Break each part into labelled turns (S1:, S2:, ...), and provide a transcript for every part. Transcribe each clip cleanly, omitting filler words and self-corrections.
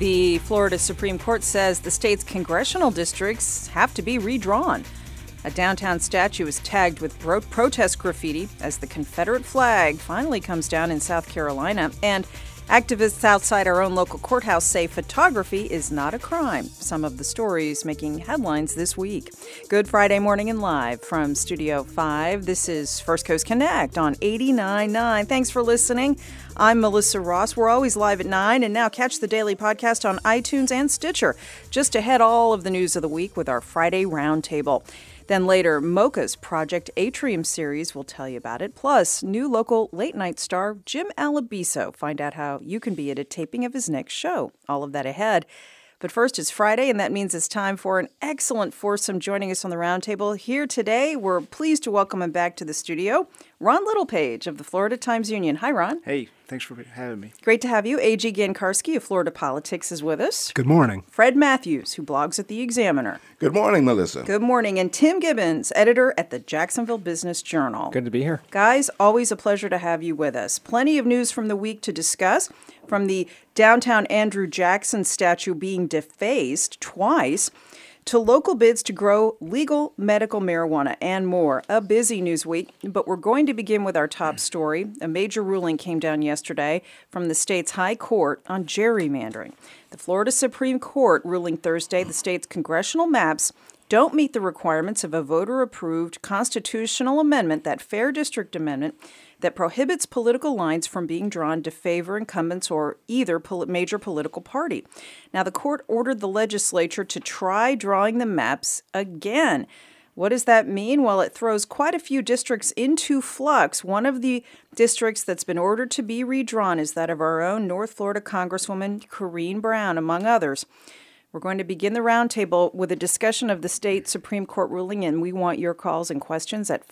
S1: The Florida Supreme Court says the state's congressional districts have to be redrawn. A downtown statue is tagged with protest graffiti as the Confederate flag finally comes down in South Carolina. And activists outside our own local courthouse say photography is not a crime. Some of the stories making headlines this week. Good Friday morning and live from Studio 5. This is First Coast Connect on 89.9. Thanks for listening. I'm Melissa Ross. We're always live at 9, and now catch the daily podcast on iTunes and Stitcher. Just ahead, all of the news of the week with our Friday Roundtable. Then later, Mocha's Project Atrium series, we'll tell you about it. Plus, new local late-night star Jim Alabiso. Find out how you can be at a taping of his next show. All of that ahead. But first, it's Friday, and that means it's time for an excellent foursome joining us on the roundtable. Here today, we're pleased to welcome him back to the studio, Ron Littlepage of the Florida Times-Union. Hi, Ron.
S2: Hey, thanks for having me.
S1: Great to have you. A.G. Gankarski of Florida Politics is with us.
S3: Good morning.
S1: Fred Matthews, who blogs at The Examiner.
S4: Good morning, Melissa.
S1: Good morning. And Tim Gibbons, editor at the Jacksonville Business Journal.
S5: Good to be here.
S1: Guys, always a pleasure to have you with us. Plenty of news from the week to discuss, from the downtown Andrew Jackson statue being defaced twice, to local bids to grow legal medical marijuana and more. A busy news week, but we're going to begin with our top story. A major ruling came down yesterday from the state's high court on gerrymandering. The Florida Supreme Court ruling Thursday the state's congressional maps don't meet the requirements of a voter-approved constitutional amendment, that Fair District Amendment, that prohibits political lines from being drawn to favor incumbents or either major political party. Now, the court ordered the legislature to try drawing the maps again. What does that mean? Well, it throws quite a few districts into flux. One of the districts that's been ordered to be redrawn is that of our own North Florida Congresswoman Corrine Brown, among others. We're going to begin the roundtable with a discussion of the state Supreme Court ruling, and we want your calls and questions at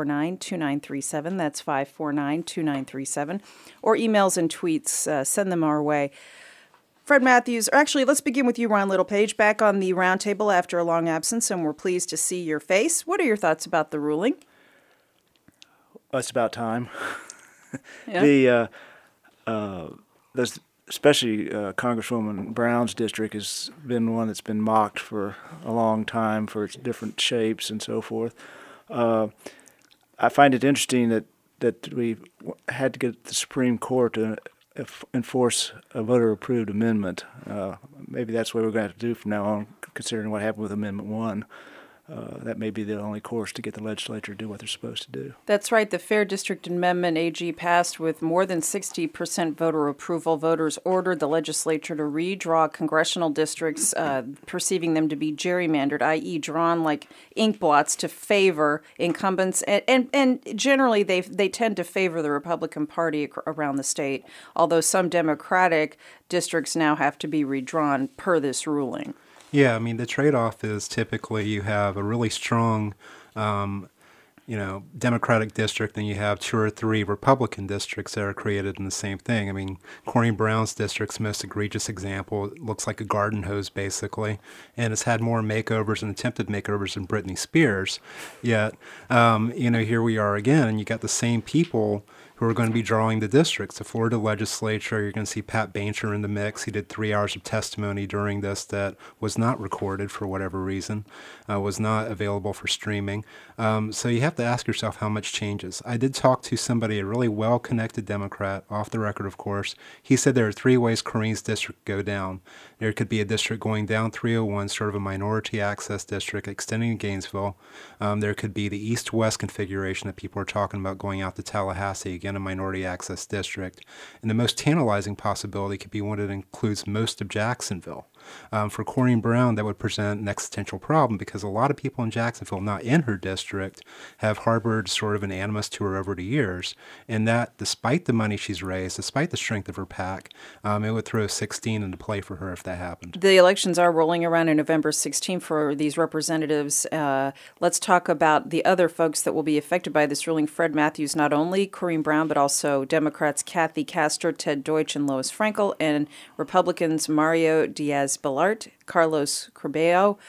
S1: 549-2937. That's 549-2937. Or emails and tweets. Send them our way. Fred Matthews, or actually, let's begin with you, Ron Littlepage, back on the roundtable after a long absence, and we're pleased to see your face. What are your thoughts about the ruling?
S2: It's about time.
S1: Yeah.
S2: There's especially Congresswoman Brown's district has been one that's been mocked for a long time for its different shapes and so forth. I find it interesting that we had to get the Supreme Court to enforce a voter-approved amendment. Maybe that's what we're going to have to do from now on, considering what happened with Amendment 1. That may be the only course to get the legislature to do what they're supposed to do.
S1: That's right. The Fair District Amendment, AG, passed with more than 60% voter approval. Voters ordered the legislature to redraw congressional districts, perceiving them to be gerrymandered, i.e. drawn like ink blots to favor incumbents. And generally, they tend to favor the Republican Party around the state, although some Democratic districts now have to be redrawn per this ruling.
S3: Yeah, I mean, the trade-off is typically you have a really strong, Democratic district, and you have 2 or 3 Republican districts that are created in the same thing. I mean, Corrine Brown's district's most egregious example. It looks like a garden hose, basically, and it's had more makeovers and attempted makeovers than Britney Spears. Yet, here we are again, and you got the same people who are going to be drawing the districts. The Florida legislature, you're going to see Pat Bainter in the mix. He did 3 hours of testimony during this that was not recorded for whatever reason, was not available for streaming. So you have to ask yourself how much changes. I did talk to somebody, a really well-connected Democrat, off the record, of course. He said there are 3 ways Corrine's district could go down. There could be a district going down 301, sort of a minority access district extending to Gainesville. There could be the east-west configuration that people are talking about going out to Tallahassee, again, a minority access district. And the most tantalizing possibility could be one that includes most of Jacksonville. For Corrine Brown, that would present an existential problem because a lot of people in Jacksonville, not in her district, have harbored sort of an animus to her over the years, and that despite the money she's raised, despite the strength of her PAC, it would throw 16 into play for her if that happened.
S1: The elections are rolling around in November 16 for these representatives. Let's talk about the other folks that will be affected by this ruling. Fred Matthews, not only Corrine Brown, but also Democrats Kathy Castor, Ted Deutsch, and Lois Frankel, and Republicans Mario Diaz-Balart, Carlos Corbeau,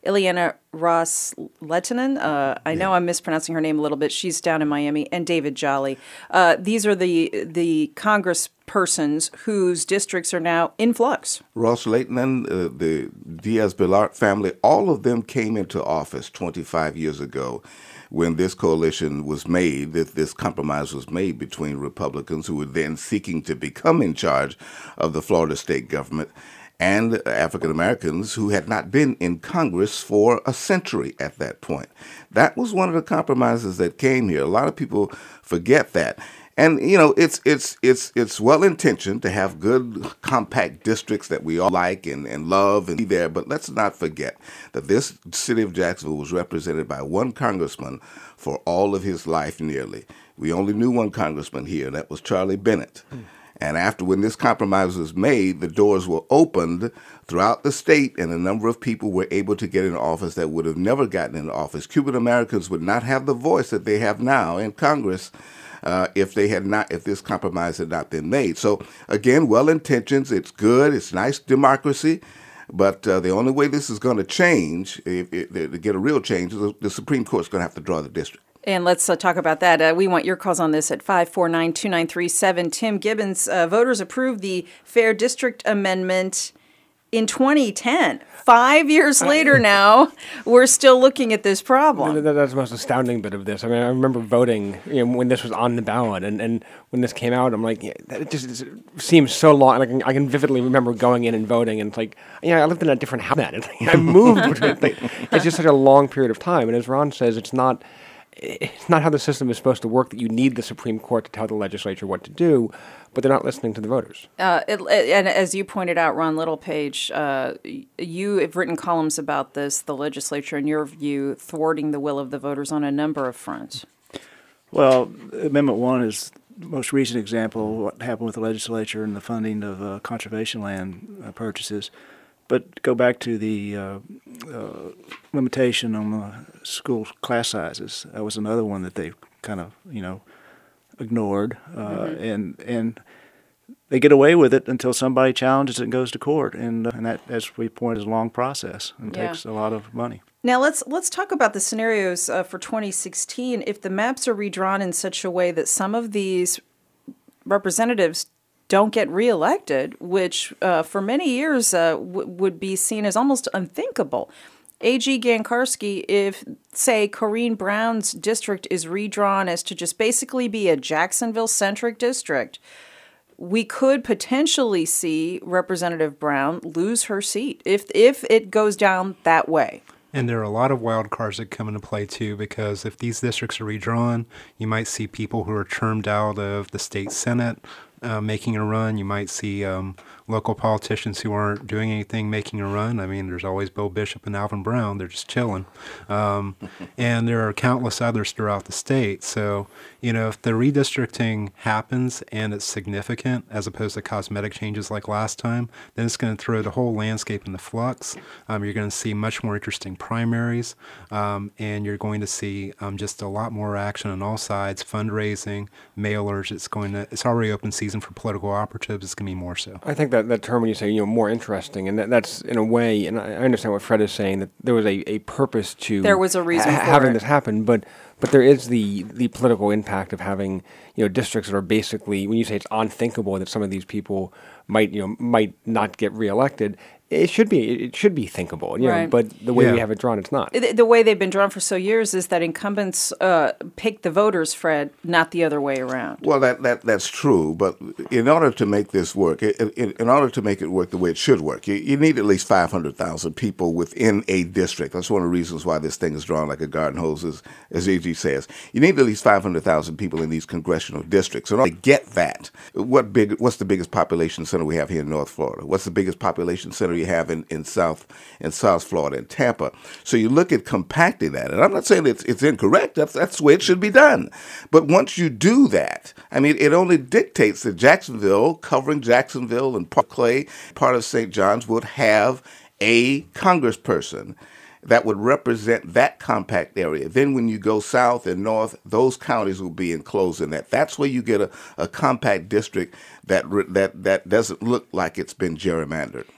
S1: Ileana Ros-Lehtinen. I know I'm mispronouncing her name a little bit. She's down in Miami, and David Jolly. These are the congresspersons whose districts are now in flux.
S4: Ros-Lehtinen, the Diaz-Balart family, all of them came into office 25 years ago when this coalition was made, this compromise was made between Republicans who were then seeking to become in charge of the Florida state government and African Americans who had not been in Congress for a century at that point. That was one of the compromises that came here. A lot of people forget that. And, you know, it's well-intentioned to have good, compact districts that we all like and love and be there, but let's not forget that this city of Jacksonville was represented by one congressman for all of his life nearly. We only knew one congressman here, and that was Charlie Bennett. And when this compromise was made, the doors were opened throughout the state, and a number of people were able to get in office that would have never gotten into office. Cuban Americans would not have the voice that they have now in Congress if this compromise had not been made. So again, well-intentioned, it's good, it's nice democracy, but the only way this is going to change, to get a real change, is the Supreme Court's going to have to draw the district.
S1: And let's talk about that. We want your calls on this at 549-2937. Tim Gibbons, voters approved the Fair District Amendment in 2010. 5 years later now, we're still looking at this problem.
S5: That's the most astounding bit of this. I mean, I remember voting when this was on the ballot, and when this came out, I'm like, it just seems so long. Like, I can vividly remember going in and voting, and it's like, I lived in a different house then. I moved. It's just such a long period of time. And as Ron says, it's not how the system is supposed to work, that you need the Supreme Court to tell the legislature what to do, but they're not listening to the voters.
S1: And as you pointed out, Ron Littlepage, you have written columns about this, the legislature, in your view, thwarting the will of the voters on a number of fronts.
S2: Well, Amendment 1 is the most recent example of what happened with the legislature and the funding of conservation land purchases. But go back to the limitation on school class sizes. That was another one that they kind of, ignored, and they get away with it until somebody challenges it and goes to court, and that, as we point, is a long process and takes a lot of money.
S1: Now let's talk about the scenarios for 2016. If the maps are redrawn in such a way that some of these representatives don't get reelected, which for many years would be seen as almost unthinkable. A.G. Gankarski, if, say, Corrine Brown's district is redrawn as to just basically be a Jacksonville-centric district, we could potentially see Representative Brown lose her seat if it goes down that way.
S3: And there are a lot of wild cards that come into play, too, because if these districts are redrawn, you might see people who are termed out of the state Senate making a run. You might see local politicians who aren't doing anything making a run. I mean, there's always Bill Bishop and Alvin Brown. They're just chilling. And there are countless others throughout the state. So, if the redistricting happens and it's significant as opposed to cosmetic changes like last time, then it's going to throw the whole landscape into flux. You're going to see much more interesting primaries, and you're going to see just a lot more action on all sides, fundraising, mailers. It's already open season for political operatives. It's going to be more so.
S5: I think that term when you say more interesting, and that's in a way, and I understand what Fred is saying, that there was a purpose to
S1: there was a reason for
S5: having this happen, but there is the political impact of having districts that are basically, when you say it's unthinkable that some of these people might not get reelected, it should be thinkable,
S1: right.
S5: But the way we have it drawn, it's not.
S1: The way they've been drawn for so years is that incumbents pick the voters, Fred, not the other way around.
S4: Well, that's true, but in order to make this work, in order to make it work the way it should work, you need at least 500,000 people within a district. That's one of the reasons why this thing is drawn like a garden hose, as E.G. says. You need at least 500,000 people in these congressional districts. In order to get that, what's the biggest population center we have here in North Florida? What's the biggest population center you have in South Florida, in Tampa? So you look at compacting that, and I'm not saying it's incorrect. That's the way it should be done. But once you do that, I mean, it only dictates that Jacksonville, covering Jacksonville and Clay, part of St. John's, would have a congressperson that would represent that compact area. Then when you go south and north, those counties will be enclosed in that. That's where you get a compact district that doesn't look like it's been gerrymandered.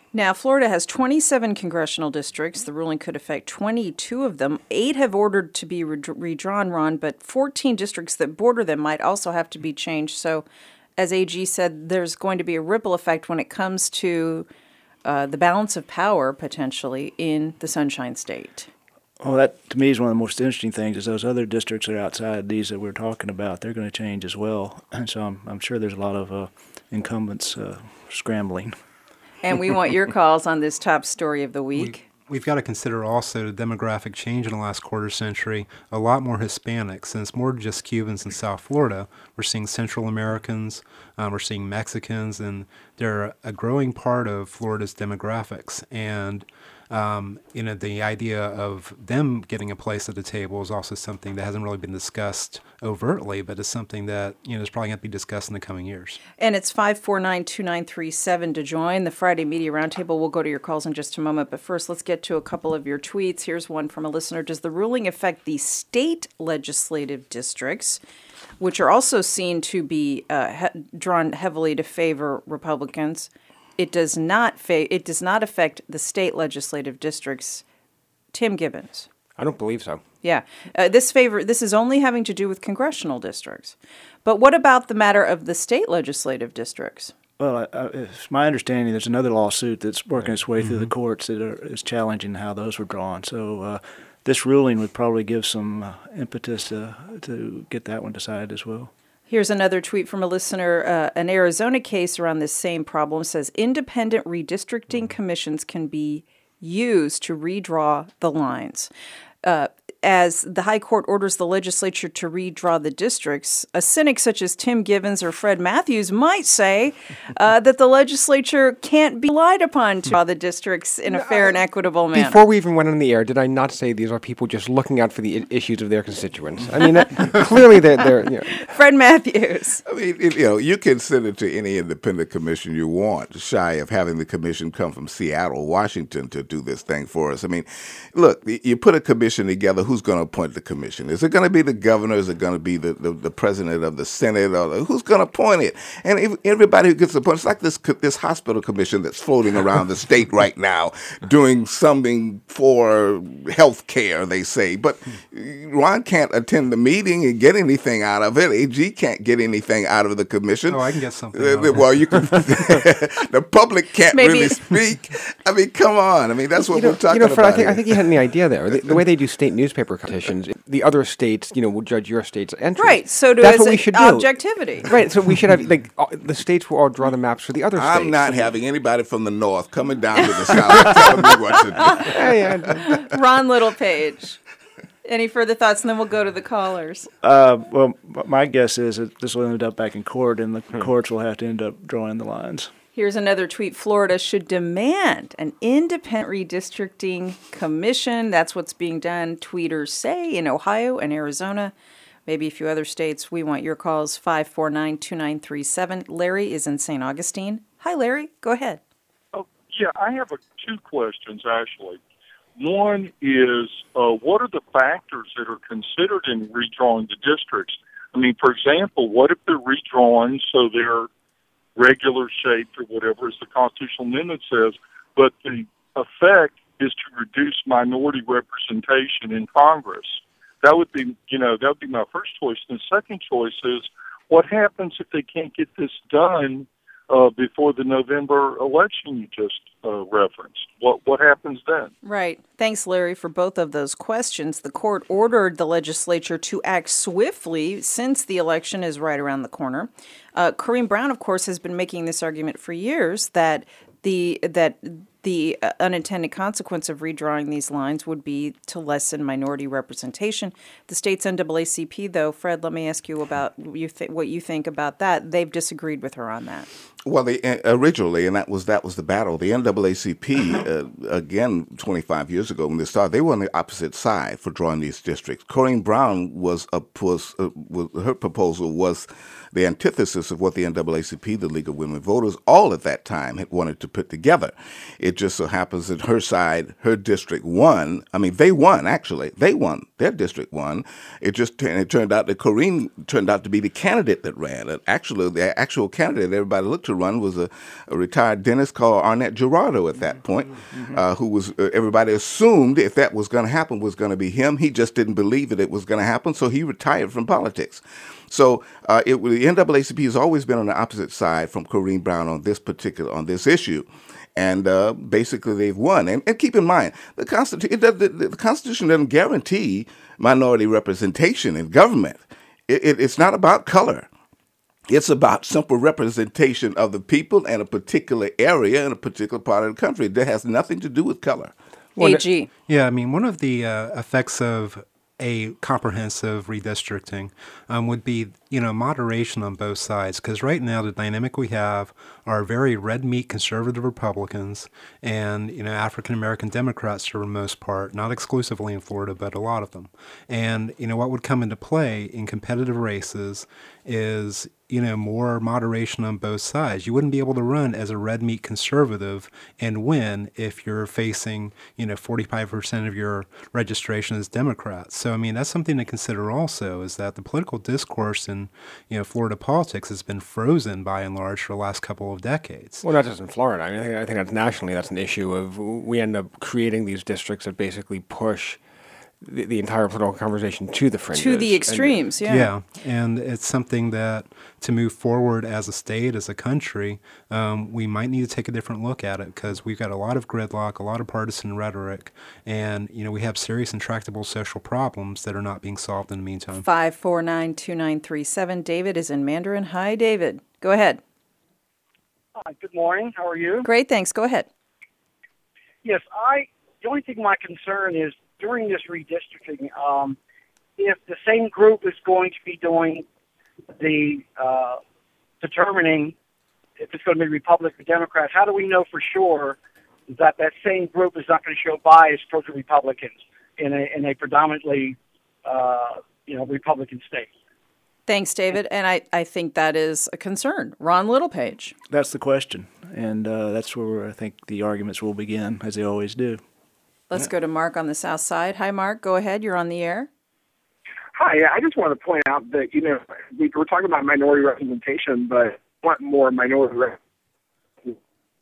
S1: Now, Florida has 27 congressional districts. The ruling could affect 22 of them. 8 have ordered to be redrawn, Ron, but 14 districts that border them might also have to be changed. So, as AG said, there's going to be a ripple effect when it comes to the balance of power, potentially, in the Sunshine State.
S2: Well, that to me is one of the most interesting things is those other districts that are outside these that we're talking about. They're going to change as well. And so I'm sure there's a lot of incumbents scrambling.
S1: And we want your calls on this top story of the week.
S3: We've got to consider also the demographic change in the last quarter century. A lot more Hispanics, and it's more than just Cubans in South Florida. We're seeing Central Americans, we're seeing Mexicans, and they're a growing part of Florida's demographics. And the idea of them getting a place at the table is also something that hasn't really been discussed overtly, but is something that is probably going to be discussed in the coming years.
S1: And it's 549-2937 to join the Friday Media Roundtable. We'll go to your calls in just a moment, but first let's get to a couple of your tweets. Here's one from a listener. Does the ruling affect the state legislative districts, which are also seen to be drawn heavily to favor Republicans? It does not affect the state legislative districts. Tim Gibbons.
S5: I don't believe so.
S1: Yeah. This is only having to do with congressional districts. But what about the matter of the state legislative districts?
S2: Well, it's my understanding there's another lawsuit that's working its way through the courts that is challenging how those were drawn. So this ruling would probably give some impetus to get that one decided as well.
S1: Here's another tweet from a listener. An Arizona case around this same problem says independent redistricting commissions can be used to redraw the lines. As the High Court orders the legislature to redraw the districts, a cynic such as Tim Gibbons or Fred Matthews might say that the legislature can't be relied upon to draw the districts in a fair and equitable manner.
S5: Before we even went on the air, did I not say these are people just looking out for the issues of their constituents? I mean, clearly they're
S1: Fred Matthews.
S4: I mean, you can send it to any independent commission you want, shy of having the commission come from Seattle, Washington to do this thing for us. I mean, look, you put a commission together, who's going to appoint the commission? Is it going to be the governor? Is it going to be the president of the Senate? Or who's going to appoint it? And everybody who gets appointed, it's like this hospital commission that's floating around the state right now doing something for health care, they say. But Ron can't attend the meeting and get anything out of it. AG can't get anything out of the commission.
S3: Oh, I can get something.
S4: Well, you can. The public can't really speak. I mean, come on. I mean, that's what we're talking about.
S5: Fred, I think you had an idea there. The way they do state newspaper competitions, the other states, will judge your state's entry.
S1: Right. So
S5: that's what we should do.
S1: Objectivity.
S5: Right. So we should have the states will all draw the maps for the other states.
S4: I'm not having anybody from the north coming down to the south telling me what to do.
S1: Ron Littlepage. Any further thoughts, and then we'll go to the callers.
S2: Well, my guess is that this will end up back in court, and the courts will have to end up drawing the lines.
S1: Here's another tweet. Florida should demand an independent redistricting commission. That's what's being done, tweeters say, in Ohio and Arizona, maybe a few other states. We want your calls, 549-2937. Larry is in St. Augustine. Hi, Larry. Go ahead.
S6: Oh, yeah, I have two questions, actually. One is, what are the factors that are considered in redrawing the districts? I mean, for example, what if they're redrawn so they're regular shaped or whatever, as the constitutional amendment says, but the effect is to reduce minority representation in Congress? That would be my first choice. And the second choice is, what happens if they can't get this done before the November election you just referenced? What happens then?
S1: Right. Thanks, Larry, for both of those questions. The court ordered the legislature to act swiftly since the election is right around the corner. Corrine Brown, of course, has been making this argument for years that the unintended consequence of redrawing these lines would be to lessen minority representation. The state's NAACP, though, Fred, let me ask you about what you think about that. They've disagreed with her on that.
S4: Well, they originally, and that was the battle. The NAACP, again, 25 years ago when they started, they were on the opposite side for drawing these districts. Corrine Brown her proposal was the antithesis of what the NAACP, the League of Women Voters, all at that time had wanted to put together. It It just so happens that her side, her district won. I mean, they won, actually. They won. Their district won. It turned out that Corrine turned out to be the candidate that ran. And actually, the actual candidate everybody looked to run was a retired dentist called Arnett Gerardo at that point, who was, everybody assumed if that was going to happen was going to be him. He just didn't believe that it was going to happen, so he retired from politics. So the NAACP has always been on the opposite side from Corrine Brown on this issue. And basically, they've won. And keep in mind, the Constitution doesn't guarantee minority representation in government. It's not about color. It's about simple representation of the people in a particular area in a particular part of the country. That has nothing to do with color.
S1: AG.
S3: Yeah, I mean, one of the effects of a comprehensive redistricting would be, moderation on both sides. Because right now the dynamic we have are very red meat conservative Republicans and, African American Democrats for the most part, not exclusively in Florida, but a lot of them. And, what would come into play in competitive races is, more moderation on both sides. You wouldn't be able to run as a red meat conservative and win if you're facing, 45% of your registration as Democrats. So, I mean, that's something to consider also, is that the political discourse in, Florida politics has been frozen by and large for the last couple of decades.
S5: Well, not just in Florida. I mean, I think that's nationally, that's an issue of we end up creating these districts that basically push the entire political conversation to the fringes.
S1: To the extremes,
S3: Yeah, and it's something that to move forward as a state, as a country, we might need to take a different look at it because we've got a lot of gridlock, a lot of partisan rhetoric, and, we have serious intractable social problems that are not being solved in the meantime.
S1: 5492937. David is in Mandarin. Hi, David. Go ahead.
S7: Hi, good morning. How are you?
S1: Great, thanks. Go ahead.
S7: Yes, the only thing my concern is during this redistricting, if the same group is going to be doing the determining if it's going to be Republican or Democrat, how do we know for sure that that same group is not going to show bias towards the Republicans in a predominantly Republican state?
S1: Thanks, David. And I think that is a concern. Ron Littlepage.
S2: That's the question, and that's where I think the arguments will begin, as they always do.
S1: Let's go to Mark on the south side. Hi, Mark. Go ahead. You're on the air.
S8: Hi. I just want to point out that, we're talking about minority representation, but I want more minority representation.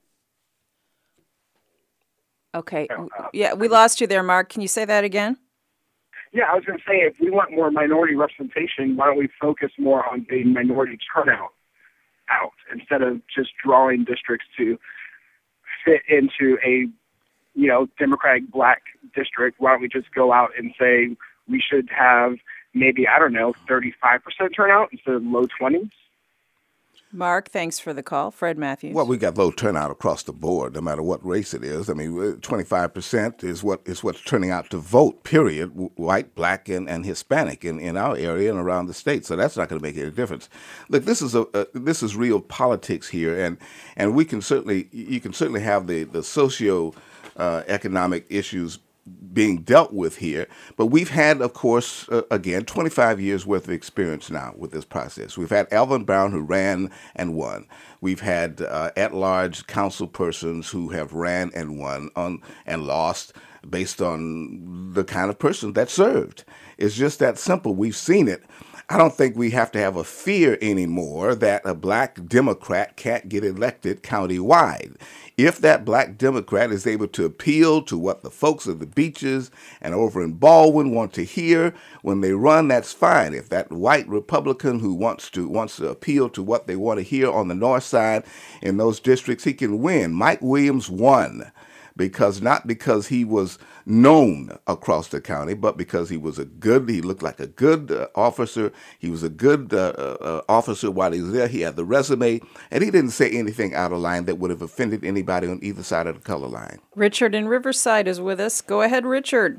S1: Okay. Yeah, we lost you there, Mark. Can you say that again?
S8: Yeah, I was going to say, if we want more minority representation, why don't we focus more on getting minority turnout out instead of just drawing districts to fit into a Democratic black district? Why don't we just go out and say we should have maybe, 35% turnout instead of low 20s?
S1: Mark, thanks for the call. Fred Matthews.
S4: Well, we got low turnout across the board, no matter what race it is. I mean, 25% is what's turning out to vote, period, white, black, and Hispanic in our area and around the state. So that's not going to make any difference. Look, this is real politics here, and you can certainly have the socio economic issues being dealt with here. But we've had, of course, 25 years worth of experience now with this process. We've had Alvin Brown, who ran and won. We've had at-large council persons who have ran and won and lost based on the kind of person that served. It's just that simple. We've seen it. I don't think we have to have a fear anymore that a black Democrat can't get elected countywide. If that black Democrat is able to appeal to what the folks of the beaches and over in Baldwin want to hear when they run, that's fine. If that white Republican who wants to appeal to what they want to hear on the north side in those districts, he can win. Mike Williams won. Not because he was known across the county, but because he looked like a good officer. He was a good officer while he was there. He had the resume, and he didn't say anything out of line that would have offended anybody on either side of the color line.
S1: Richard in Riverside is with us. Go ahead, Richard.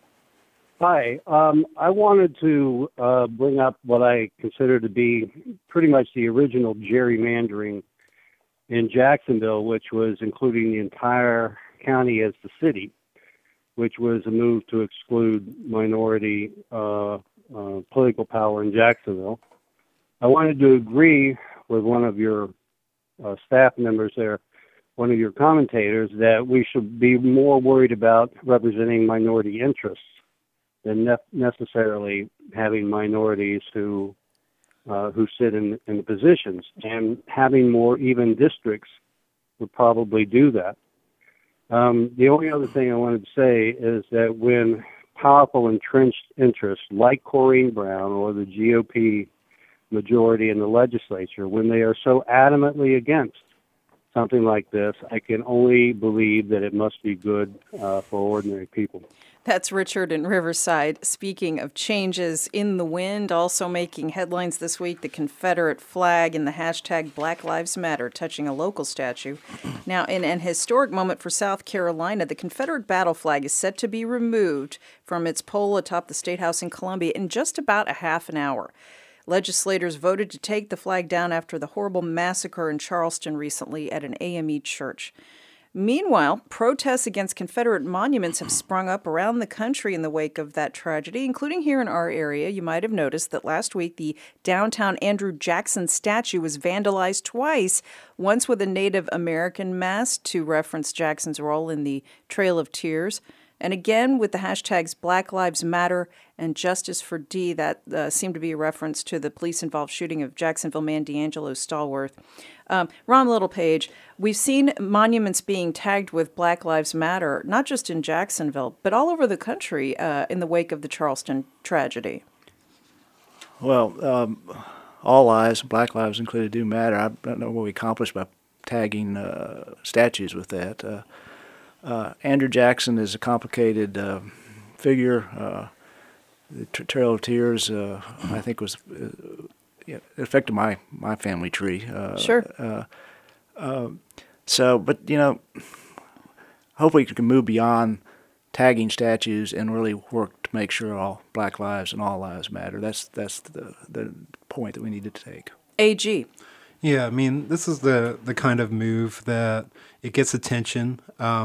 S9: Hi. I wanted to bring up what I consider to be pretty much the original gerrymandering in Jacksonville, which was including the entire county as the city, which was a move to exclude minority political power in Jacksonville. I wanted to agree with one of your staff members there one of your commentators that we should be more worried about representing minority interests than necessarily having minorities who sit in the positions. And having more even districts would probably do that. The only other thing I wanted to say is that when powerful entrenched interests like Corrine Brown or the GOP majority in the legislature, when they are so adamantly against something like this, I can only believe that it must be good for ordinary people.
S1: That's Richard in Riverside. Speaking of changes in the wind, also making headlines this week, the Confederate flag and the hashtag Black Lives Matter touching a local statue. Now, in an historic moment for South Carolina, the Confederate battle flag is set to be removed from its pole atop the State House in Columbia in just about a half an hour. Legislators voted to take the flag down after the horrible massacre in Charleston recently at an AME church. Meanwhile, protests against Confederate monuments have sprung up around the country in the wake of that tragedy, including here in our area. You might have noticed that last week the downtown Andrew Jackson statue was vandalized twice, once with a Native American mask to reference Jackson's role in the Trail of Tears, and again with the hashtags Black Lives Matter and Justice for D. That seemed to be a reference to the police-involved shooting of Jacksonville man D'Angelo Stallworth. Ron Littlepage, we've seen monuments being tagged with Black Lives Matter, not just in Jacksonville, but all over the country in the wake of the Charleston tragedy.
S2: Well, all lives, Black lives included, do matter. I don't know what we accomplished by tagging statues with that. Andrew Jackson is a complicated figure. The Trail of Tears, I think, was it affected my family tree.
S1: Sure.
S2: So, but hopefully we can move beyond tagging statues and really work to make sure all Black lives and all lives matter. That's the point that we need to take.
S1: AG.
S3: Yeah, I mean, this is the kind of move that it gets attention,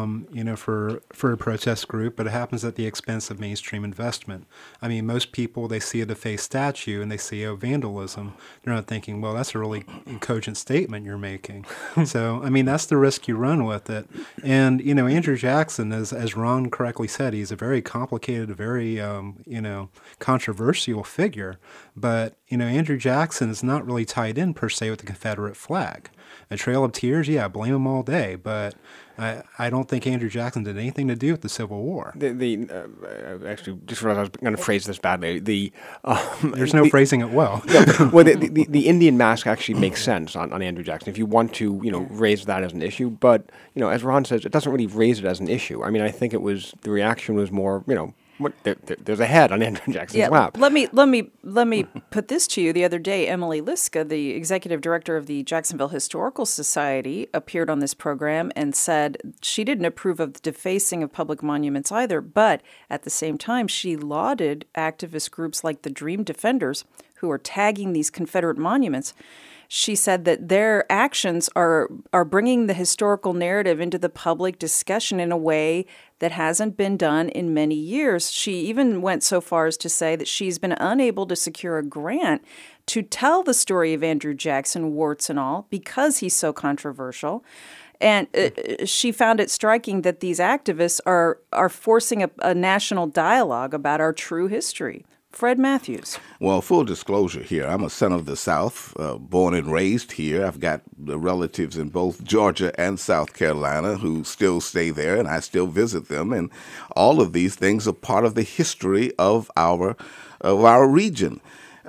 S3: for a protest group, but it happens at the expense of mainstream investment. I mean, most people, they see a defaced statue and they see, vandalism. They're not thinking, well, that's a really cogent statement you're making. So, I mean, that's the risk you run with it. And, Andrew Jackson, as Ron correctly said, he's a very complicated, very, controversial figure. But, Andrew Jackson is not really tied in, per se, with the Confederate flag. A Trail of Tears, yeah, blame him all day, but I don't think Andrew Jackson did anything to do with the Civil War.
S5: Actually, just realized I was going to phrase this badly.
S3: There's no phrasing it well.
S5: Well, the Indian mask actually makes sense on Andrew Jackson if you want to, raise that as an issue. But as Ron says, it doesn't really raise it as an issue. I mean, I think the reaction was more, there's a head on Andrew Jackson's lap.
S1: Let me put this to you. The other day, Emily Liska, the executive director of the Jacksonville Historical Society, appeared on this program and said she didn't approve of the defacing of public monuments either, but at the same time, she lauded activist groups like the Dream Defenders, who are tagging these Confederate monuments. She said that their actions are bringing the historical narrative into the public discussion in a way that hasn't been done in many years. She even went so far as to say that she's been unable to secure a grant to tell the story of Andrew Jackson, warts and all, because he's so controversial. And she found it striking that these activists are forcing a national dialogue about our true history. Fred Matthews.
S4: Well, full disclosure here, I'm a son of the South, born and raised here. I've got relatives in both Georgia and South Carolina who still stay there, and I still visit them. And all of these things are part of the history of our region.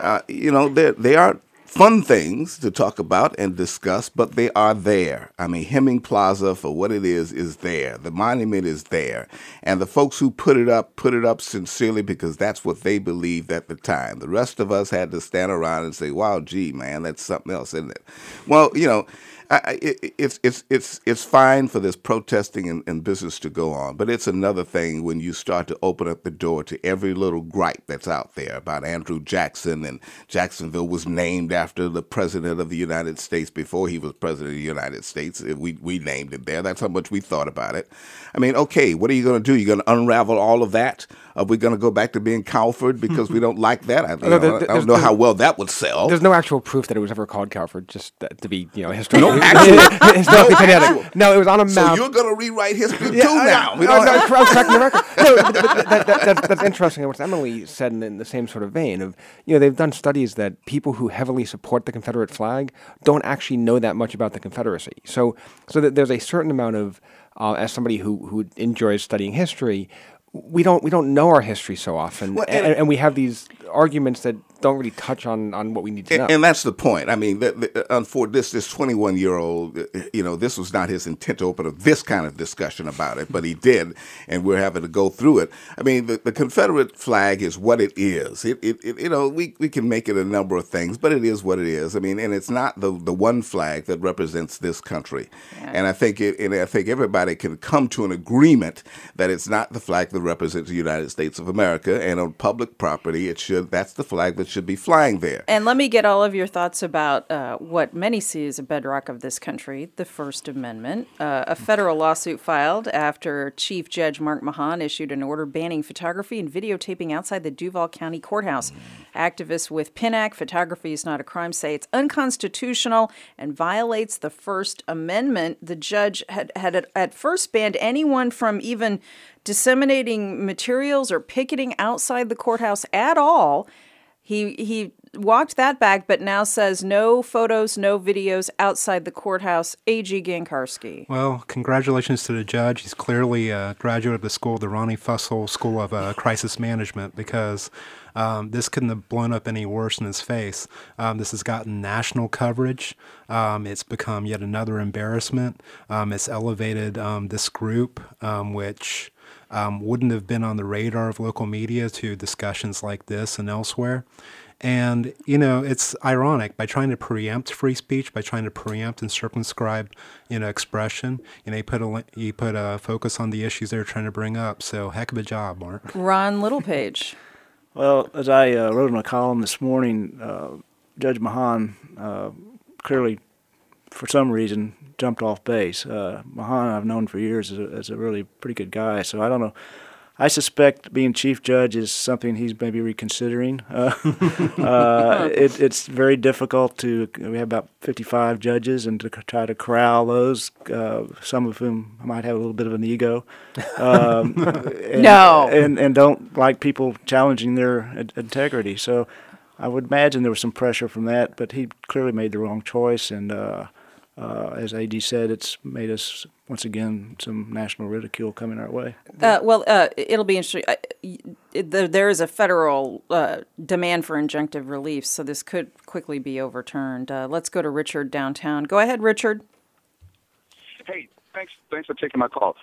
S4: They aren't fun things to talk about and discuss, but they are there. I mean, Hemming Plaza, for what it is there. The monument is there. And the folks who put it up sincerely because that's what they believed at the time. The rest of us had to stand around and say, wow, gee, man, that's something else, isn't it? Well, it's fine for this protesting and business to go on, but it's another thing when you start to open up the door to every little gripe that's out there about Andrew Jackson, and Jacksonville was named after the president of the United States before he was president of the United States. We named it there. That's how much we thought about it. I mean, okay, what are you going to do? You're going to unravel all of that? Are we going to go back to being Calford because we don't like that? I don't know how well that would sell.
S5: There's no actual proof that it was ever called Calford, just to be, historically kinetic. No, it was on a map.
S4: So you're going to rewrite history too now.
S5: I'm tracking the record. No, that's interesting. What Emily said in the same sort of vein of, they've done studies that people who heavily support the Confederate flag don't actually know that much about the Confederacy. So that there's a certain amount of, as somebody who enjoys studying history, we don't know our history so often, and we have these arguments that don't really touch on what we need to know.
S4: And that's the point. I mean, this 21-year-old, this was not his intent to open this kind of discussion about it, but he did, and we're having to go through it. I mean, the Confederate flag is what it is. We can make it a number of things, but it is what it is. I mean, and it's not the one flag that represents this country. Yeah. And I think everybody can come to an agreement that it's not the flag that represents the United States of America, and on public property, that's the flag that should be flying there.
S1: And let me get all of your thoughts about what many see as a bedrock of this country, the First Amendment. A federal lawsuit filed after Chief Judge Mark Mahan issued an order banning photography and videotaping outside the Duval County Courthouse. Activists with PINAC, Photography is Not a Crime, say it's unconstitutional and violates the First Amendment. The judge had at first banned anyone from even disseminating materials or picketing outside the courthouse at all. He walked that back, but now says no photos, no videos outside the courthouse. A.G. Gankarski.
S3: Well, congratulations to the judge. He's clearly a graduate of the Ronnie Fussell School of Crisis Management, because this couldn't have blown up any worse in his face. This has gotten national coverage. It's become yet another embarrassment. It's elevated this group, which wouldn't have been on the radar of local media, to discussions like this and elsewhere. And, it's ironic, by trying to preempt free speech, by trying to preempt and circumscribe, expression, he put a focus on the issues they were trying to bring up. So heck of a job, Mark.
S1: Ron Littlepage.
S2: Well, as I wrote in a column this morning, Judge Mahan clearly, for some reason, jumped off base. Mahan I've known for years as a really pretty good guy, so I don't know. I suspect being chief judge is something he's maybe reconsidering. It's very difficult we have about 55 judges, and to try to corral those, some of whom might have a little bit of an ego. And don't like people challenging their integrity. So I would imagine there was some pressure from that, but he clearly made the wrong choice, and as A.D. said, it's made us, once again, some national ridicule coming our way.
S1: It'll be interesting. There is a federal demand for injunctive relief, so this could quickly be overturned. Let's go to Richard downtown. Go ahead, Richard.
S10: Hey, thanks for taking my call.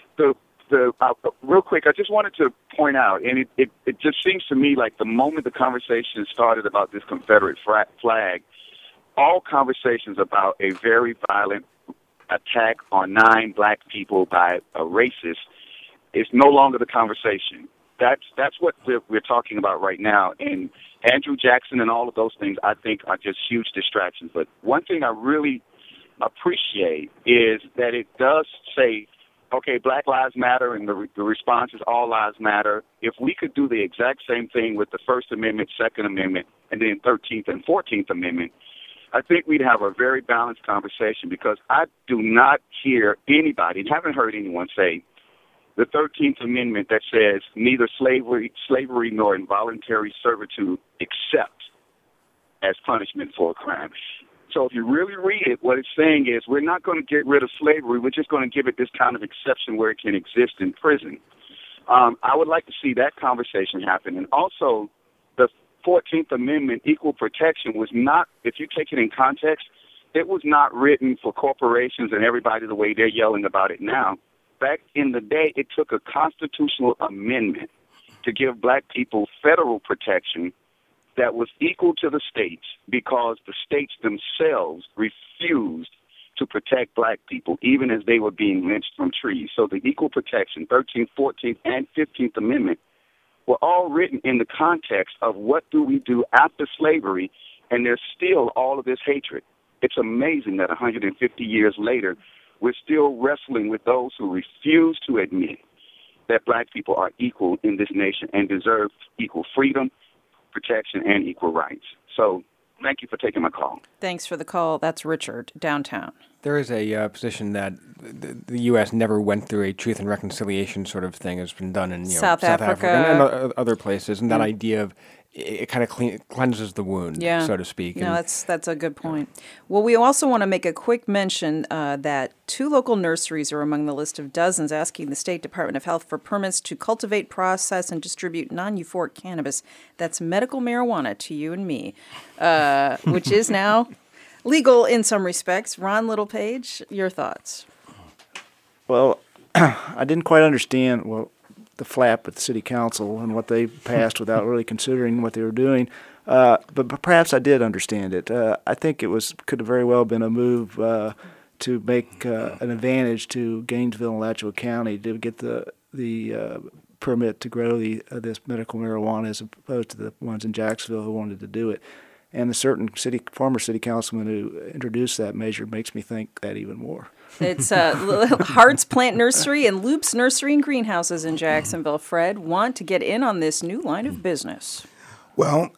S10: Real quick, I just wanted to point out, and it just seems to me like the moment the conversation started about this Confederate flag, all conversations about a very violent attack on 9 black people by a racist is no longer the conversation. That's what we're talking about right now. And Andrew Jackson and all of those things, I think, are just huge distractions. But one thing I really appreciate is that it does say, okay, Black Lives Matter, and the response is all lives matter. If we could do the exact same thing with the First Amendment, Second Amendment, and then 13th and 14th Amendment, I think we'd have a very balanced conversation, because I do not hear anybody, and haven't heard anyone say, the 13th Amendment that says neither slavery nor involuntary servitude except as punishment for a crime. So if you really read it, what it's saying is we're not going to get rid of slavery. We're just going to give it this kind of exception where it can exist in prison. I would like to see that conversation happen. And also, the 14th Amendment, equal protection, was not, if you take it in context, it was not written for corporations and everybody the way they're yelling about it now. Back in the day, it took a constitutional amendment to give black people federal protection that was equal to the states, because the states themselves refused to protect black people, even as they were being lynched from trees. So the equal protection, 13th, 14th, and 15th Amendment, were all written in the context of what do we do after slavery, and there's still all of this hatred. It's amazing that 150 years later, we're still wrestling with those who refuse to admit that black people are equal in this nation and deserve equal freedom, protection, and equal rights. So thank you for taking my call.
S1: Thanks for the call. That's Richard, downtown.
S5: There is a position that the U.S. never went through a truth and reconciliation sort of thing as been done in
S1: South Africa
S5: and other places, and that idea of it kind of cleanses the wound, so to speak.
S1: No, that's a good point. Well, we also want to make a quick mention that 2 local nurseries are among the list of dozens asking the State Department of Health for permits to cultivate, process, and distribute non-euphoric cannabis. That's medical marijuana to you and me, which is now legal in some respects. Ron Littlepage, your thoughts?
S2: Well, I didn't quite understand, the flap at the city council and what they passed without really considering what they were doing. But perhaps I did understand it. I think it could have very well been a move to make an advantage to Gainesville and Alachua County to get the permit to grow this medical marijuana as opposed to the ones in Jacksonville who wanted to do it. And the certain former city councilman who introduced that measure makes me think that even more.
S1: It's Hart's Plant Nursery and Loop's Nursery and Greenhouses in Jacksonville, Fred, want to get in on this new line of business.
S4: Well,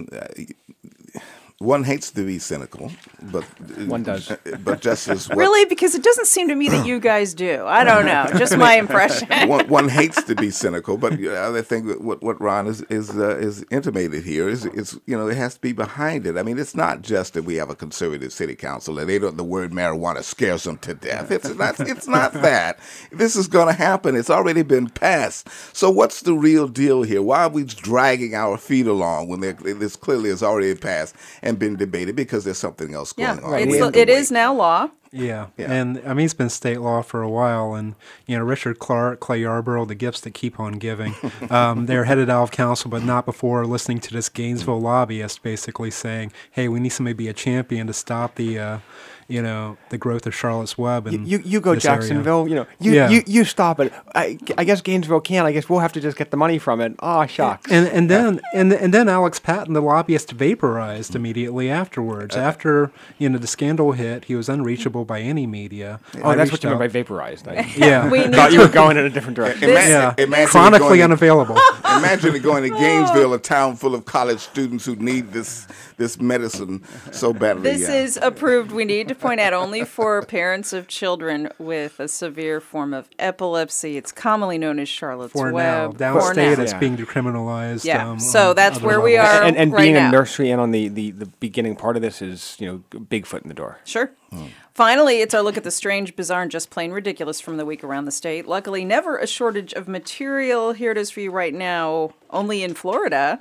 S4: one hates to be cynical, but
S5: one does.
S4: But just as
S1: really, because it doesn't seem to me that you guys do. I don't know, just my impression.
S4: one hates to be cynical, but I think what Ron is intimated here is it has to be behind it. I mean, it's not just that we have a conservative city council and the word marijuana scares them to death. It's not that. This is going to happen. It's already been passed. So what's the real deal here? Why are we dragging our feet along when this clearly is already passed and been debated because there's something else going on?
S1: It is now law.
S3: Yeah, and I mean, it's been state law for a while, and Richard Clark, Clay Yarborough, the gifts that keep on giving. They're headed out of council, but not before listening to this Gainesville lobbyist basically saying, "Hey, we need somebody to be a champion to stop the." The growth of Charlotte's Web. And
S5: you go Jacksonville. You stop it. I guess Gainesville can. I guess we'll have to just get the money from it. Oh, shucks.
S3: And then Alex Patton, the lobbyist, vaporized immediately afterwards. After the scandal hit, he was unreachable by any media.
S5: Oh, that's what you meant by vaporized.
S1: We
S5: thought you were going in a different direction.
S3: Chronically unavailable.
S4: Imagine going to Gainesville, a town full of college students who need this medicine so badly.
S1: This is approved. We need to point out only for parents of children with a severe form of epilepsy. It's commonly known as Charlotte's Web.
S3: Downstate, it's being decriminalized.
S1: Yeah, so that's where we are
S5: and
S1: right
S5: being
S1: now.
S5: a nursery and on the beginning part of this is, big foot in the door.
S1: Sure. Finally, it's our look at the strange, bizarre, and just plain ridiculous from the week around the state. Luckily, never a shortage of material. Here it is for you right now, only in Florida.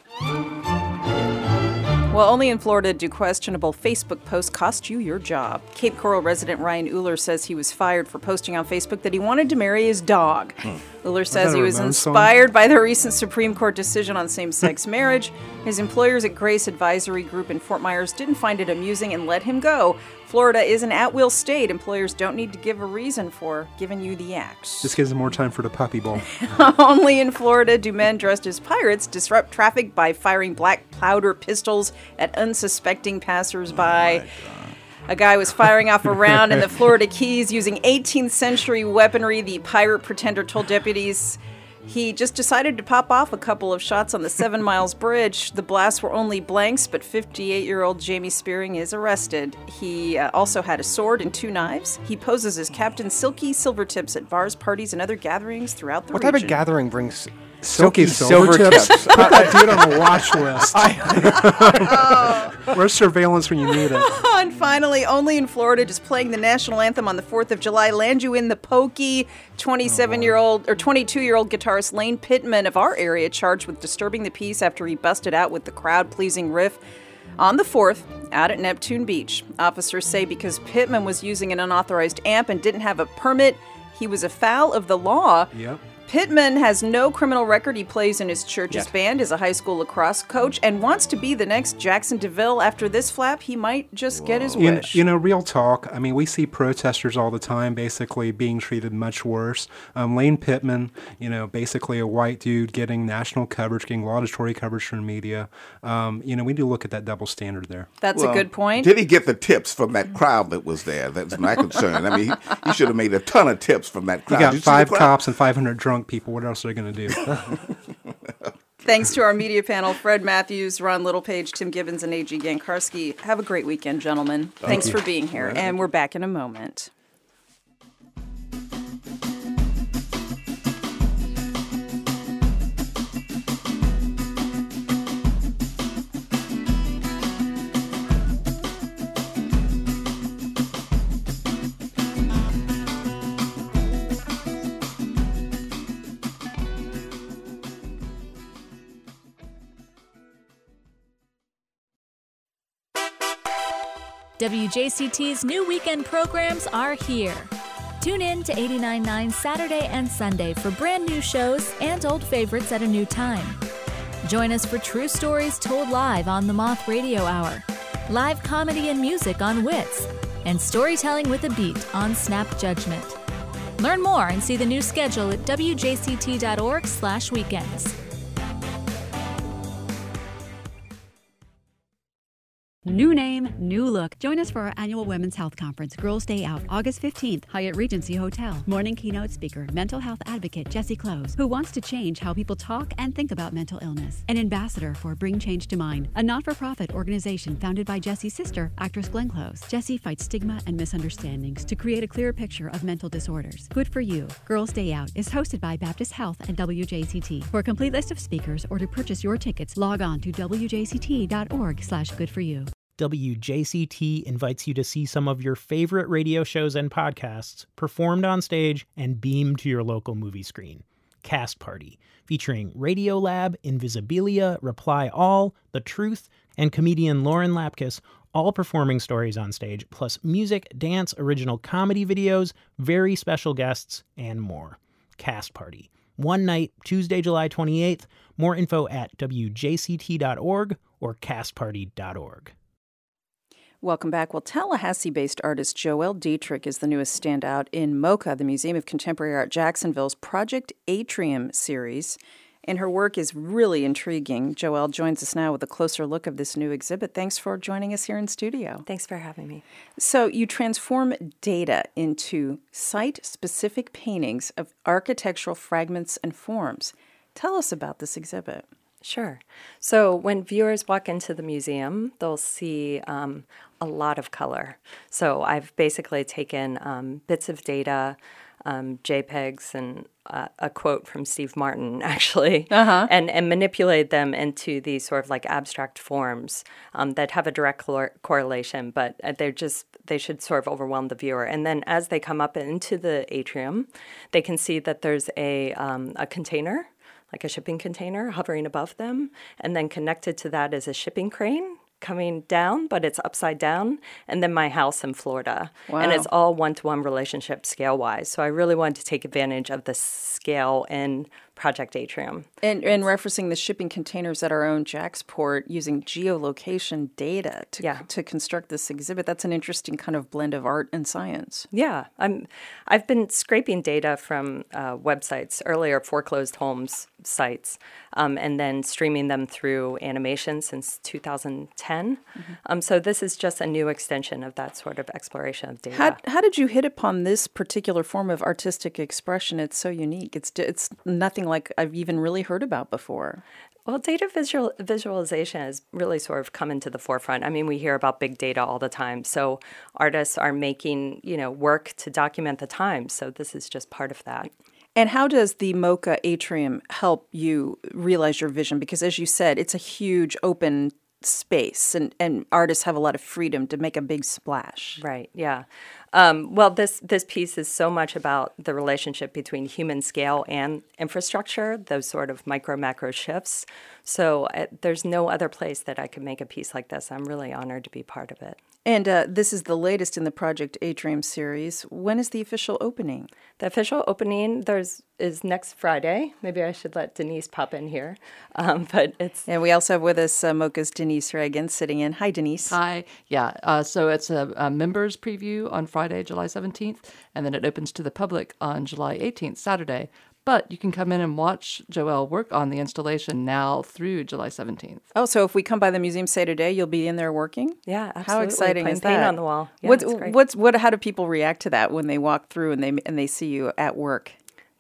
S1: Well, only in Florida do questionable Facebook posts cost you your job. Cape Coral resident Ryan Uhler says he was fired for posting on Facebook that he wanted to marry his dog. Uhler says he was inspired by the recent Supreme Court decision on same-sex marriage. His employers at Grace Advisory Group in Fort Myers didn't find it amusing and let him go. Florida is an at-will state. Employers don't need to give a reason for giving you the axe.
S3: This gives them more time for the puppy bowl.
S1: Only in Florida do men dressed as pirates disrupt traffic by firing black powder pistols at unsuspecting passersby. A guy was firing off a round in the Florida Keys using 18th century weaponry. The pirate pretender told deputies he just decided to pop off a couple of shots on the 7 Miles Bridge. The blasts were only blanks, but 58-year-old Jamie Spearing is arrested. He also had a sword and 2 knives. He poses as Captain Silky Silvertips at bars, parties, and other gatherings throughout the region.
S5: What type of gathering brings
S3: Silky Silvertips? Put that dude on the watch list. Where's surveillance when you need it?
S1: And finally, only in Florida, just playing the national anthem on the 4th of July, land you in the pokey 22-year-old guitarist Lane Pittman of our area charged with disturbing the peace after he busted out with the crowd-pleasing riff on the 4th out at Neptune Beach. Officers say because Pittman was using an unauthorized amp and didn't have a permit, he was afoul of the law.
S3: Yep.
S1: Pittman has no criminal record. He plays in his church's band, is a high school lacrosse coach, and wants to be the next Jackson DeVille. After this flap, he might just get his wish.
S3: Real talk. I mean, we see protesters all the time basically being treated much worse. Lane Pittman, basically a white dude getting national coverage, getting laudatory coverage from media. We need to look at that double standard there.
S1: That's a good point.
S4: Did he get the tips from that crowd that was there? That's my concern. I mean, he should have made a ton of tips from that crowd.
S3: He got 5 cops and 500 drunk drunk people. What else are they going to do?
S1: Thanks to our media panel, Fred Matthews, Ron Littlepage, Tim Gibbons, and A.G. Gankarski. Have a great weekend, gentlemen. Thanks for being here, and we're back in a moment.
S11: WJCT's new weekend programs are here. Tune in to 89.9 Saturday and Sunday for brand new shows and old favorites at a new time. Join us for true stories told live on the Moth Radio Hour, live comedy and music on Wits, and storytelling with a beat on Snap Judgment. Learn more and see the new schedule at wjct.org/weekends.
S12: New name, new look. Join us for our annual Women's Health Conference, Girls Day Out, August 15th, Hyatt Regency Hotel. Morning keynote speaker, mental health advocate Jessie Close, who wants to change how people talk and think about mental illness. An ambassador for Bring Change to Mind, a not-for-profit organization founded by Jessie's sister, actress Glenn Close. Jessie fights stigma and misunderstandings to create a clear picture of mental disorders. Good for You, Girls Day Out is hosted by Baptist Health and WJCT. For a complete list of speakers or to purchase your tickets, log on to wjct.org/goodforyou.
S13: WJCT invites you to see some of your favorite radio shows and podcasts performed on stage and beamed to your local movie screen. Cast Party, featuring Radiolab, Invisibilia, Reply All, The Truth, and comedian Lauren Lapkus, all performing stories on stage, plus music, dance, original comedy videos, very special guests, and more. Cast Party. One night, Tuesday, July 28th. More info at wjct.org or castparty.org.
S1: Welcome back. Well, Tallahassee-based artist Joelle Dietrich is the newest standout in MoCA, the Museum of Contemporary Art Jacksonville's Project Atrium series, and her work is really intriguing. Joelle joins us now with a closer look of this new exhibit. Thanks for joining us here in studio.
S14: Thanks for having me.
S1: So you transform data into site-specific paintings of architectural fragments and forms. Tell us about this exhibit.
S14: Sure. So when viewers walk into the museum, they'll see a lot of color. So I've basically taken bits of data, JPEGs, and a quote from Steve Martin, actually, and manipulate them into these sort of like abstract forms that have a direct correlation, but they should sort of overwhelm the viewer. And then as they come up into the atrium, they can see that there's a container, like a shipping container hovering above them, and then connected to that is a shipping crane coming down, but it's upside down, and then my house in Florida.
S1: Wow.
S14: And it's all one-to-one relationship scale-wise. So I really wanted to take advantage of the scale in Project Atrium.
S1: And referencing the shipping containers at our own Jacksport using geolocation data to construct this exhibit. That's an interesting kind of blend of art and science.
S14: Yeah. I've been scraping data from websites, earlier foreclosed homes sites, and then streaming them through animation since 2010. So this is just a new extension of that sort of exploration of data.
S1: How did you hit upon this particular form of artistic expression? It's so unique. It's nothing like I've even really heard about before.
S14: Well, data visualization has really sort of come into the forefront. I mean, we hear about big data all the time. So artists are making, work to document the times. So this is just part of that.
S1: And how does the MoCA Atrium help you realize your vision? Because as you said, it's a huge open space and artists have a lot of freedom to make a big splash.
S14: Right, yeah. Well, this piece is so much about the relationship between human scale and infrastructure, those sort of micro-macro shifts. So there's no other place that I could make a piece like this. I'm really honored to be part of it.
S1: And this is the latest in the Project Atrium series. When is the official opening?
S14: The official opening is next Friday. Maybe I should let Denise pop in here. But it's...
S1: And we also have with us MoCA's Denise Reagan sitting in. Hi, Denise.
S15: Hi. Yeah, so it's a members preview on Friday, July 17th, and then it opens to the public on July 18th, Saturday. But you can come in and watch Joelle work on the installation now through July 17th.
S1: Oh, so if we come by the museum, say today, you'll be in there working?
S14: Yeah, absolutely.
S1: How exciting is that?
S14: Paint on the wall. Yeah,
S1: How do people react to that when they walk through and they see you at work?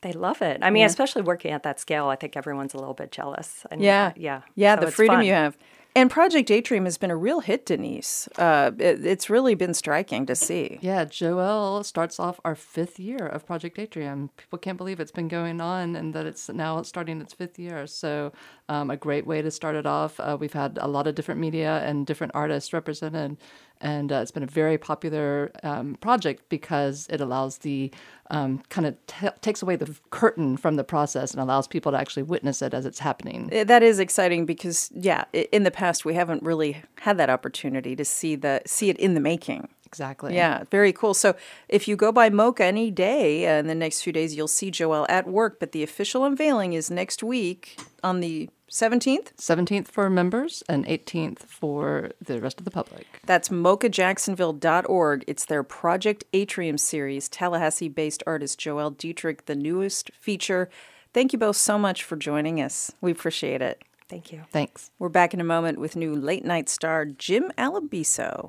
S14: They love it. I mean,
S1: Yeah.
S14: especially working at that scale, I think everyone's a little bit jealous. And,
S1: Yeah.
S14: yeah.
S1: Yeah,
S14: So
S1: the
S14: it's
S1: freedom
S14: fun.
S1: you have. And Project Atrium has been a real hit, Denise. It's really been striking to see.
S15: Yeah, Joelle starts off our 5th year of Project Atrium. People can't believe it's been going on and that it's now starting its 5th year. So a great way to start it off. We've had a lot of different media and different artists represented. And it's been a very popular project because it allows the kind of takes away the curtain from the process and allows people to actually witness it as it's happening.
S1: That is exciting because, in the past we haven't really had that opportunity to see it in the making.
S15: Exactly.
S1: Yeah, very cool. So if you go by MoCA any day in the next few days, you'll see Joelle at work. But the official unveiling is next week on the 17th?
S15: 17th for members and 18th for the rest of the public.
S1: That's mocajacksonville.org. It's their Project Atrium series. Tallahassee-based artist Joelle Dietrich, the newest feature. Thank you both so much for joining us. We appreciate it.
S14: Thank you.
S15: Thanks.
S1: We're back in a moment with new late night star Jim Alabiso.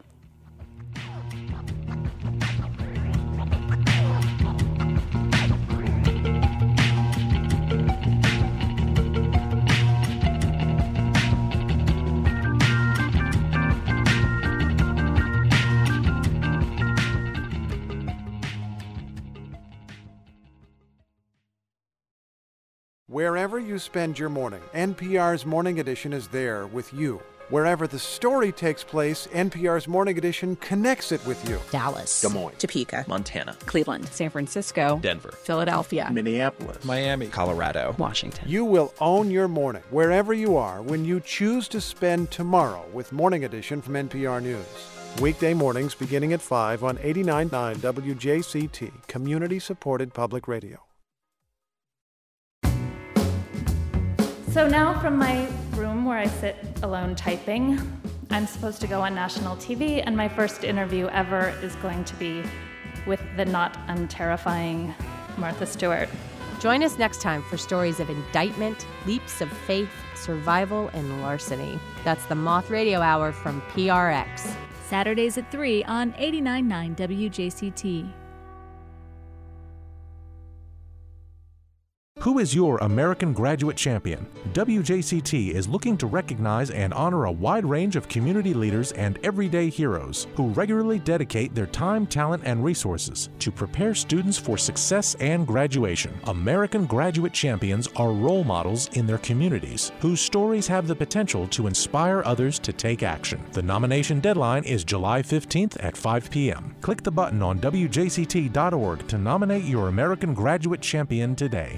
S16: Wherever you spend your morning, NPR's Morning Edition is there with you. Wherever the story takes place, NPR's Morning Edition connects it with you.
S17: Dallas,
S18: Des Moines,
S17: Topeka,
S18: Montana,
S17: Cleveland, San Francisco,
S18: Denver,
S17: Philadelphia,
S18: Minneapolis,
S17: Miami,
S18: Colorado,
S17: Washington.
S16: You will own your morning wherever you are when you choose to spend tomorrow with Morning Edition from NPR News. Weekday mornings beginning at 5 on 89.9 WJCT, community-supported public radio.
S19: So now from my room where I sit alone typing, I'm supposed to go on national TV, and my first interview ever is going to be with the not unterrifying Martha Stewart.
S20: Join us next time for stories of indictment, leaps of faith, survival, and larceny. That's the Moth Radio Hour from PRX.
S11: Saturdays at 3 on 89.9 WJCT.
S21: Who is your American Graduate Champion? WJCT is looking to recognize and honor a wide range of community leaders and everyday heroes who regularly dedicate their time, talent, and resources to prepare students for success and graduation. American Graduate Champions are role models in their communities whose stories have the potential to inspire others to take action. The nomination deadline is July 15th at 5 p.m. Click the button on WJCT.org to nominate your American Graduate Champion today.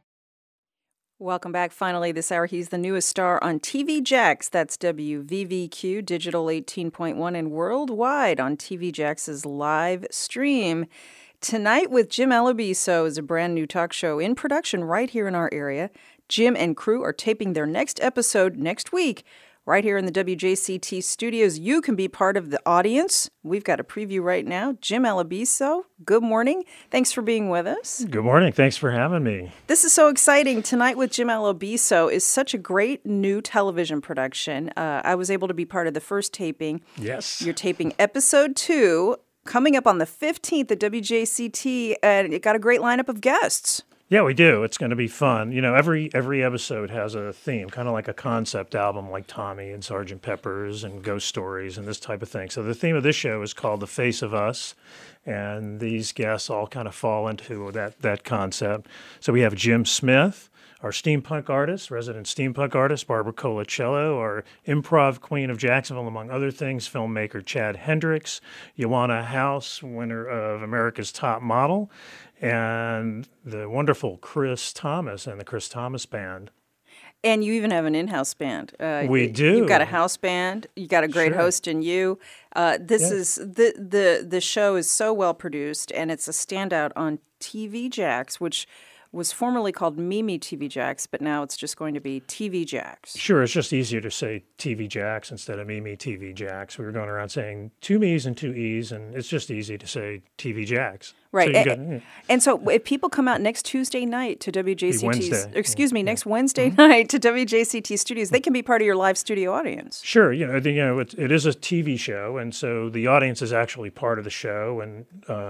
S1: Welcome back. Finally, this hour, he's the newest star on TV Jacks. That's WVVQ, Digital 18.1, and worldwide on TV Jacks' live stream. Tonight with Jim Alabiso is a brand new talk show in production right here in our area. Jim and crew are taping their next episode next week right here in the WJCT studios. You can be part of the audience. We've got a preview right now. Jim Alabiso, good morning. Thanks for being with us.
S22: Good morning. Thanks for having me.
S1: This is so exciting. Tonight with Jim Alabiso is such a great new television production. I was able to be part of the first taping.
S22: Yes.
S1: You're taping episode 2, coming up on the 15th at WJCT, and it got a great lineup of guests.
S22: Yeah, we do. It's going to be fun. You know, every episode has a theme, kind of like a concept album like Tommy and Sgt. Pepper's and Ghost Stories and this type of thing. So the theme of this show is called The Face of Us, and these guests all kind of fall into that concept. So we have Jim Smith, our steampunk artist, resident steampunk artist, Barbara Colacello, our improv queen of Jacksonville, among other things, filmmaker Chad Hendricks, Ioana House, winner of America's Top Model, and the wonderful Chris Thomas and the Chris Thomas Band.
S1: And you even have an in-house band.
S22: We do.
S1: You've got a house band. You got a great host in you. Is the show is so well produced, and it's a standout on TV Jacks, which was formerly called Mimi TV Jacks, but now it's just going to be TV Jacks.
S22: Sure, it's just easier to say TV Jacks instead of Mimi TV Jacks. We were going around saying 2 Me's and 2 E's, and it's just easy to say TV Jacks.
S1: Right.
S22: So
S1: and so if people come out next Tuesday night to WJCT's, next Wednesday
S22: Mm-hmm.
S1: night to WJCT Studios, they can be part of your live studio audience.
S22: Sure. It is a TV show, and so the audience is actually part of the show, and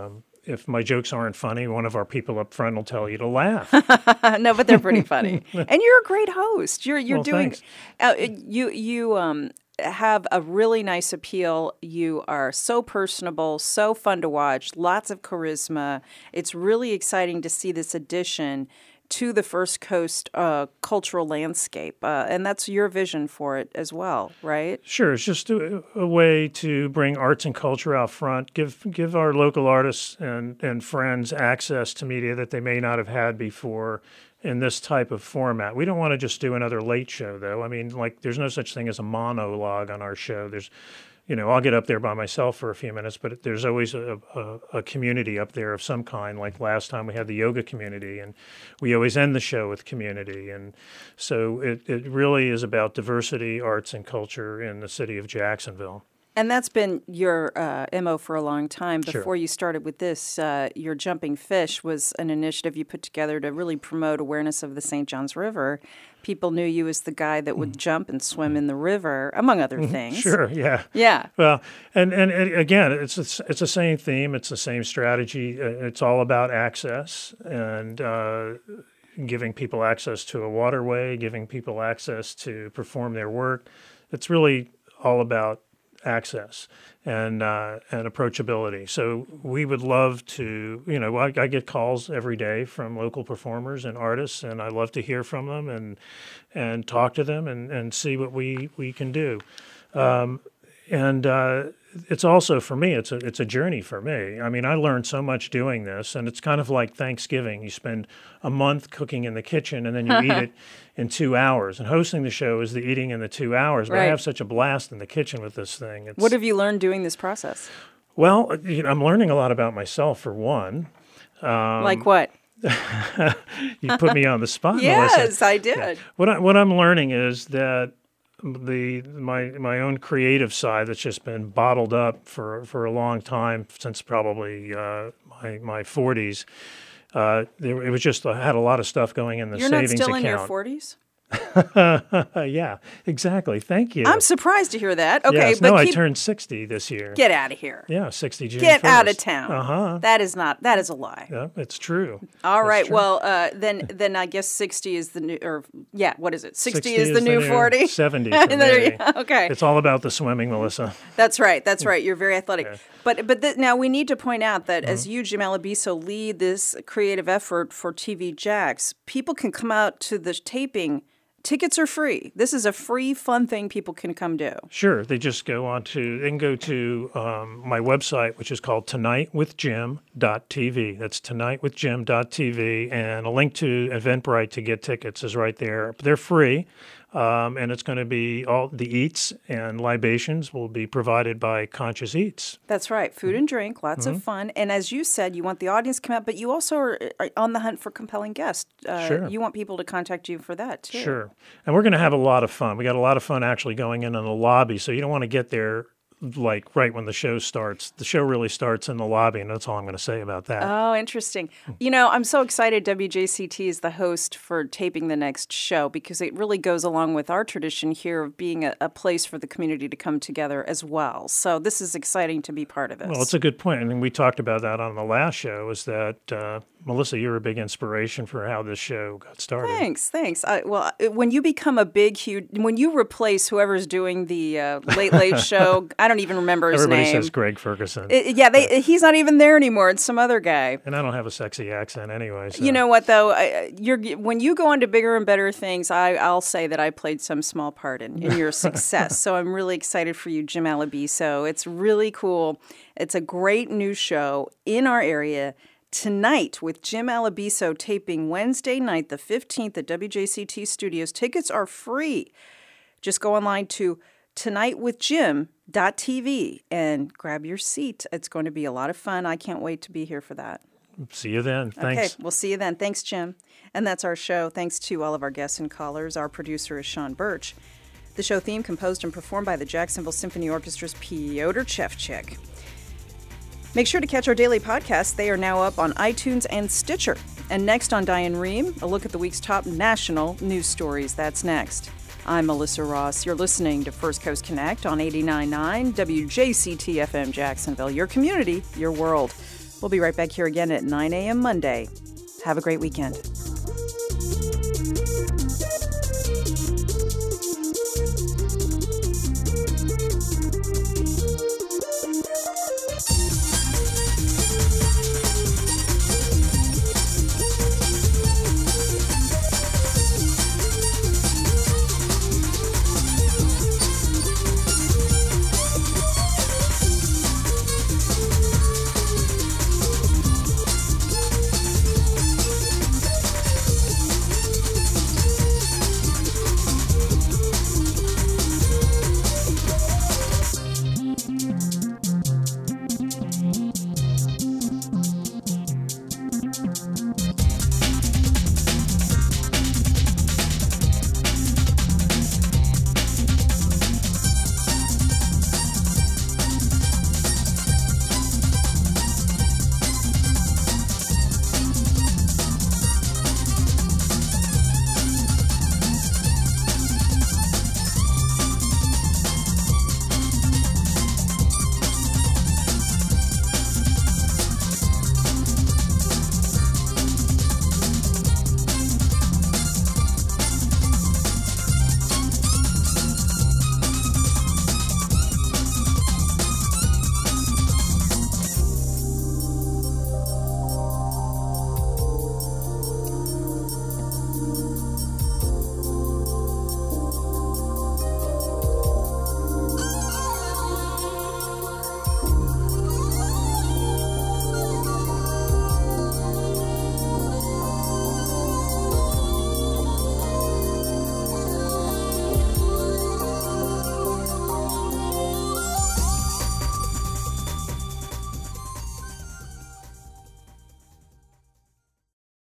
S22: if my jokes aren't funny, one of our people up front will tell you to laugh.
S1: No, but they're pretty funny. And you're a great host. You're
S22: Well,
S1: doing
S22: thanks.
S1: You have a really nice appeal. You are so personable, so fun to watch, lots of charisma. It's really exciting to see this addition to the First Coast cultural landscape. And that's your vision for it as well, right?
S22: Sure. It's just a way to bring arts and culture out front, give our local artists and friends access to media that they may not have had before in this type of format. We don't want to just do another late show, though. I mean, like, there's no such thing as a monologue on our show. There's, I'll get up there by myself for a few minutes, but there's always a community up there of some kind. Like last time we had the yoga community, and we always end the show with community. And so it really is about diversity, arts, and culture in the city of Jacksonville.
S1: And that's been your MO for a long time.
S22: Sure.
S1: Before you started with this, your Jumping Fish was an initiative you put together to really promote awareness of the St. Johns River. People knew you as the guy that would jump and swim in the river, among other things.
S22: Sure, yeah.
S1: Yeah.
S22: Well, and again, it's the same theme. It's the same strategy. It's all about access and giving people access to a waterway, giving people access to perform their work. It's really all about access and approachability. So we would love to, I get calls every day from local performers and artists, and I love to hear from them and talk to them and see what we can do. It's also, for me, it's a journey for me. I mean, I learned so much doing this, and it's kind of like Thanksgiving. You spend a month cooking in the kitchen, and then you eat it in 2 hours. And hosting the show is the eating in the 2 hours. But
S1: Right.
S22: I have such a blast in the kitchen with this thing.
S1: What have you learned doing this process?
S22: Well, I'm learning a lot about myself, for one.
S1: Like what?
S22: You put me on the spot,
S1: Yes,
S22: Melissa.
S1: I did.
S22: Yeah. What I'm learning is that my own creative side that's just been bottled up for a long time, since probably my 40s. It was just, I had a lot of stuff going in the
S1: You're
S22: savings
S1: not still
S22: account.
S1: in your 40s?
S22: Yeah, exactly. Thank you.
S1: I'm surprised to hear that. Okay,
S22: Yes,
S1: but
S22: no, I
S1: keep...
S22: turned 60 this year.
S1: Get out of here.
S22: Yeah, 60 June
S1: Get
S22: 1st.
S1: out of town.
S22: Uh-huh.
S1: That is a lie.
S22: Yeah, it's true.
S1: All
S22: That's
S1: right.
S22: true.
S1: Well, then I guess 60 is the new, or yeah, what is it? 60 is the new 40?
S22: 70 for
S1: And there
S22: me.
S1: you- okay.
S22: It's all about the swimming, Melissa.
S1: That's right. That's right. You're very athletic.
S22: Yeah.
S1: But now we need to point out that as you, Jim Alabiso, lead this creative effort for TV Jax, people can come out to the taping. Tickets are free. This is a free, fun thing people can come do.
S22: Sure. They just they can go to my website, which is called tonightwithjim.tv. That's tonightwithjim.tv. And a link to Eventbrite to get tickets is right there. They're free. And it's going to be all the eats and libations will be provided by Conscious Eats.
S1: That's right. Food and drink, lots of fun. And as you said, you want the audience to come out, but you also are on the hunt for compelling guests.
S22: Sure.
S1: You want people to contact you for that, too.
S22: Sure. And we're going to have a lot of fun. We got a lot of fun actually going in the lobby. So you don't want to get there like right when the show starts. The show really starts in the lobby, and that's all I'm going to say about that.
S1: Oh, interesting. I'm so excited WJCT is the host for taping the next show because it really goes along with our tradition here of being a place for the community to come together as well. So this is exciting to be part of this.
S22: Well, it's a good point. And we talked about that on the last show, is that, Melissa, you're a big inspiration for how this show got started.
S1: Thanks. When you become a big, huge, when you replace whoever's doing the Late Late Show, I don't even remember his
S22: Everybody
S1: name.
S22: says Greg Ferguson.
S1: He's not even there anymore. It's some other guy.
S22: And I don't have a sexy accent anyway. So.
S1: You know what, though? When you go on to bigger and better things, I'll say that I played some small part in your success. So I'm really excited for you, Jim Alabiso. It's really cool. It's a great new show in our area. Tonight with Jim Alabiso, taping Wednesday night, the 15th at WJCT Studios. Tickets are free. Just go online to tonightwithjim.tv and grab your seat. It's going to be a lot of fun. I can't wait to be here for that.
S22: See you then. Thanks.
S1: Okay, we'll see you then. Thanks, Jim. And that's our show. Thanks to all of our guests and callers. Our producer is Sean Birch. The show theme composed and performed by the Jacksonville Symphony Orchestra's Piotr Chevchik. Make sure to catch our daily podcasts. They are now up on iTunes and Stitcher. And next on Diane Rehm, a look at the week's top national news stories. That's next. I'm Melissa Ross. You're listening to First Coast Connect on 89.9 WJCT FM Jacksonville. Your community, your world. We'll be right back here again at 9 a.m. Monday. Have a great weekend.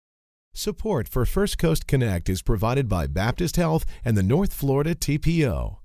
S6: Support for First Coast Connect is provided by Baptist Health and the North Florida TPO.